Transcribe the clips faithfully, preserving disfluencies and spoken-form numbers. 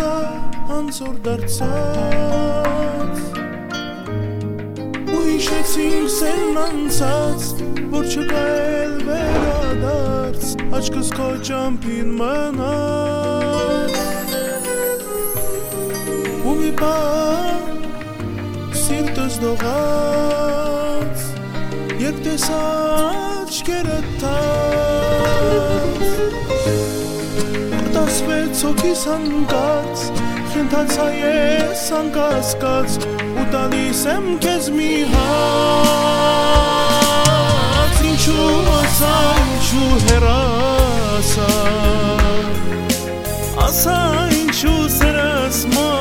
Հուսա անձոր դարձած ու հիշեցինք սերն անցած, որ չկա էլ վերադարձ, աչքս քո ճամփին մնաց ու մի պահ սիրտս դողաց, երբ տեսա աչքերդ տաց, տասվեց հոգիս հանգած, խենթացա ես անկասկած ու տալիս եմ քեզ մի հաց, ինչու ասա, ինչու հեռացա, ասա ինչու սերս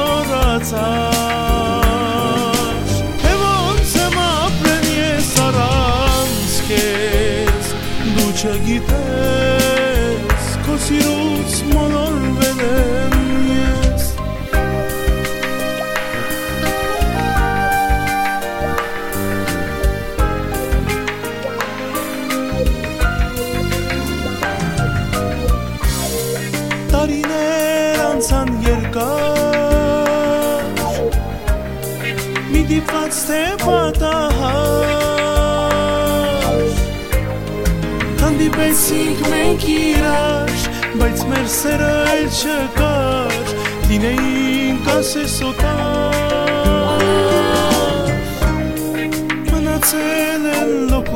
մոռացար, թե ոնց եմ ապրել ես առանց քեզ, դու չգիտես, քո սիրուց մոլորվել եմ ես։ Տարիներ անցան երկար, մի դիպված թե պատահար, հանդիպեցինք մենք իրար, բայց մեր սերը էլ չկար, լինեինք ասես օտար, մնացել են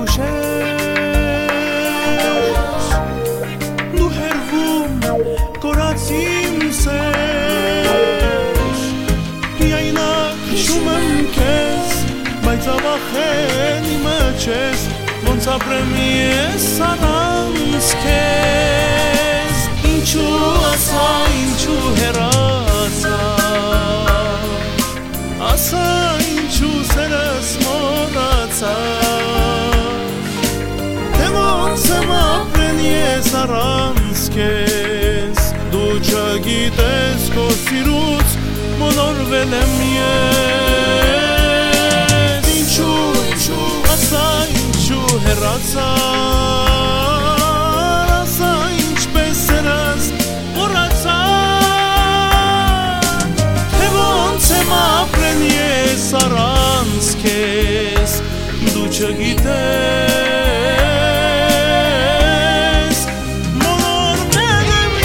լոքուշեր, դու հերվում կորած իմ սեր, միայնակ հիշում եմ քեզ, բայց ավախեն իմը չես, ոնց ապրեմ ես առանց քեզ, ինչու ասա, ինչու հեռացա, ասա ինչու սերս մոռացար, թե ոնց եմ ապրել ես առանց քեզ, դու չգիտես, քո սիրուց մոլորվել եմ ես, ինչու, ինչու ասա, ինչու հեռացա, ասա ինչպես սերս մոռացար, թե ոնց եմ ապրել ես առանց քեզ, դու չգիտես, մոլորվել եմ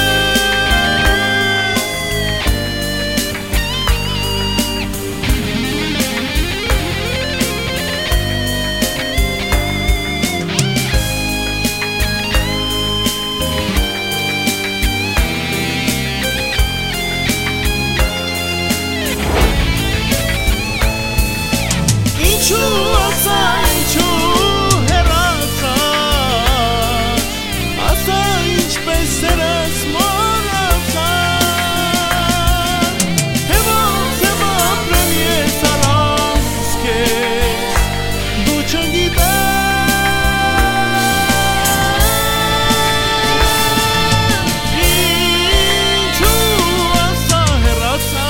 ինչու ասա, ինչու հեռացա, ասա ինչպես սերս մոռացար, թե ոնց եմ ապրել ես առանց քեզ, դու չգիտես, ինչու ասա հեռացա,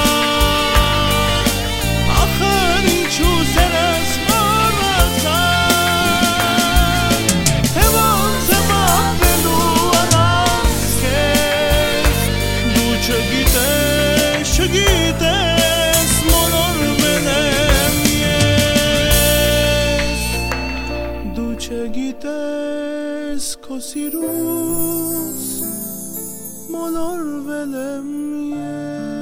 ախր ինչու սերս չգիտես, մոլորվել եմ ես, դու չգիտես, քո սիրուց մոլորվել եմ ես։